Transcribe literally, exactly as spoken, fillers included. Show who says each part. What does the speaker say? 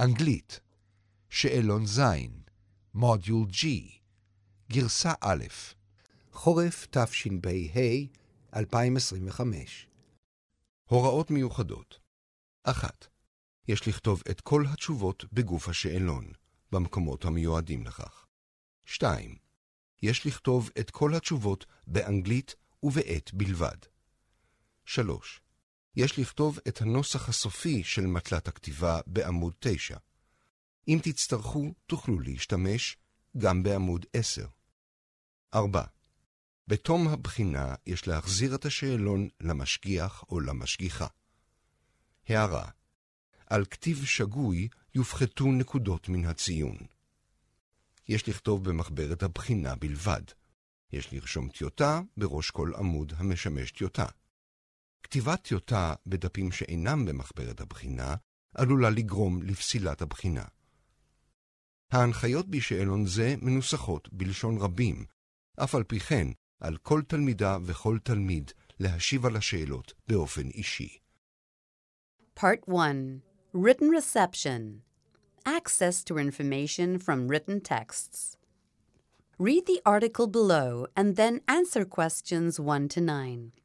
Speaker 1: אנגלית, שאלון זין, מודיול G, גרסה א',
Speaker 2: חורף תשפ"ה אלפיים עשרים וחמש.
Speaker 1: הוראות מיוחדות. אחת. יש לכתוב את כל התשובות בגוף השאלון, במקומות המיועדים לכך. שתיים. יש לכתוב את כל התשובות באנגלית ובעת בלבד. שלוש. יש לכתוב את הנוסח הסופי של מטלת הכתיבה בעמוד תשע. אם תצטרכו, תוכלו להשתמש גם בעמוד עשר. ארבע. בתום הבחינה יש להחזיר את השאלון למשגיח או למשגיחה. הערה. על כתיב שגוי יופחתו נקודות מן הציון. יש לכתוב במחברת הבחינה בלבד. יש לרשום טיוטה בראש כל עמוד המשמש טיוטה. כתיבת טיוטה בדפים שאינם במחברת הבחינה עלולה לגרום לפסילת הבחינה. ההנחיות בשאלון זה מנוסחות בלשון רבים, אף על פי כן על כל תלמידה וכל תלמיד להשיב על השאלות באופן אישי.
Speaker 3: Part one. Written Reception. Access to information from written texts. Read the article below and then answer questions one to nine.